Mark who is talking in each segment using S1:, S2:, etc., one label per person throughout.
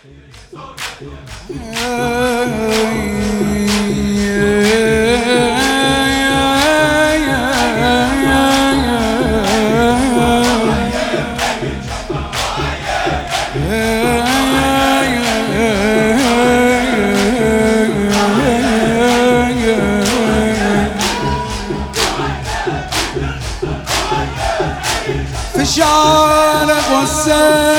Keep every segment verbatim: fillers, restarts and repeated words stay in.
S1: فشار غصه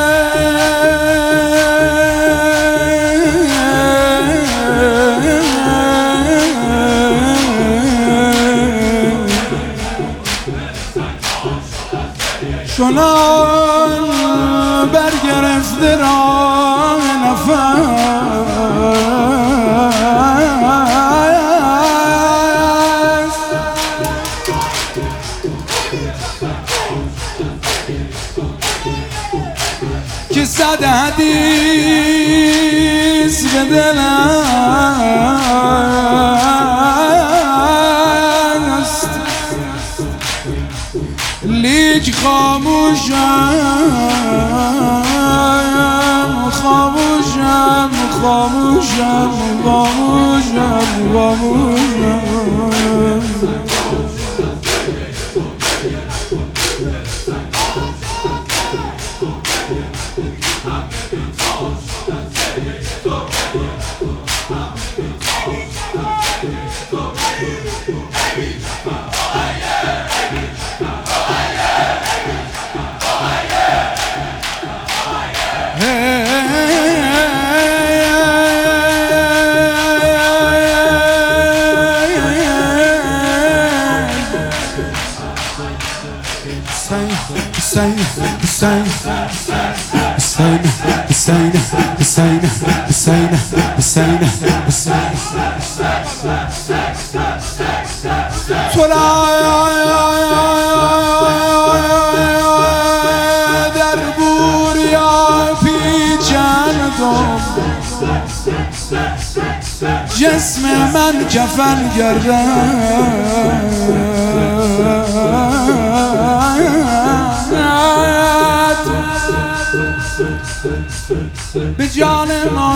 S1: چنان برگرفته راه نفس که صد حدیث به دلم است لیک خاموشم خاموشم خاموشم خاموشم خاموشم Hüseyin, Hüseyin, Hüseyin, Hüseyin, Hüseyin, Hüseyin, Hüseyin, Hüseyin. Tola der buraya پیچاندم جسم من کفن گردد به جان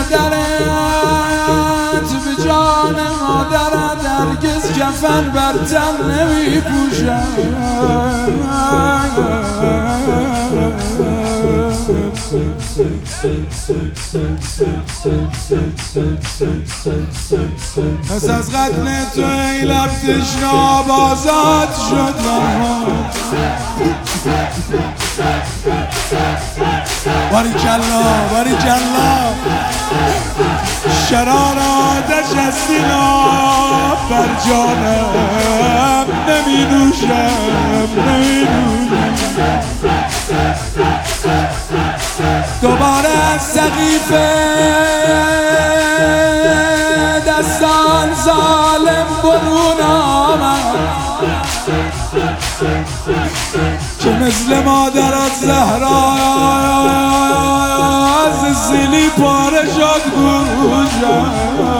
S1: مادرت به جان مادرت هرگز کفن بر تن نمی پوشم پس از قتل تو ای لب تشناب آزاد شد باریکالله باریکالله شرار آتش از سینه بر جانم نمی نوشم نمی نوشم دوباره از سقیفه دستان ظالم برون آمد که مثل مادرت زهرا از زیلی پاره شد گوشم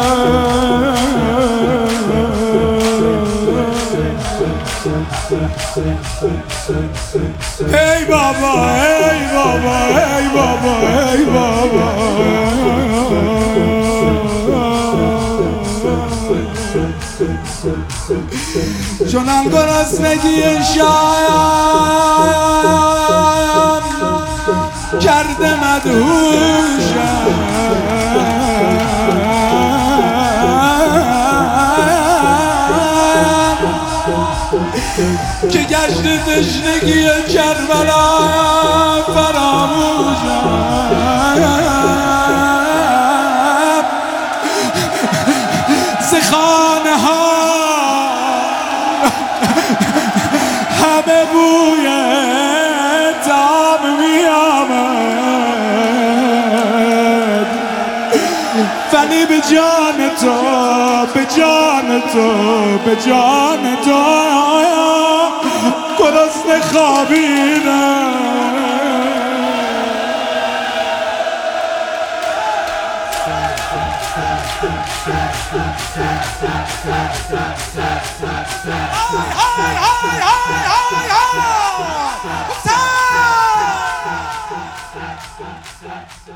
S1: ای بابا ای بابا ای بابا ای بابا چنان گرسنگی شایم کرده مدهوشم که گشت تشنگی کربلا فراموشم ز خانه ها همه بوی تام می آمد ولی به جان تو به جان تو به جان تو گرسنه خوابیدم های های های های های های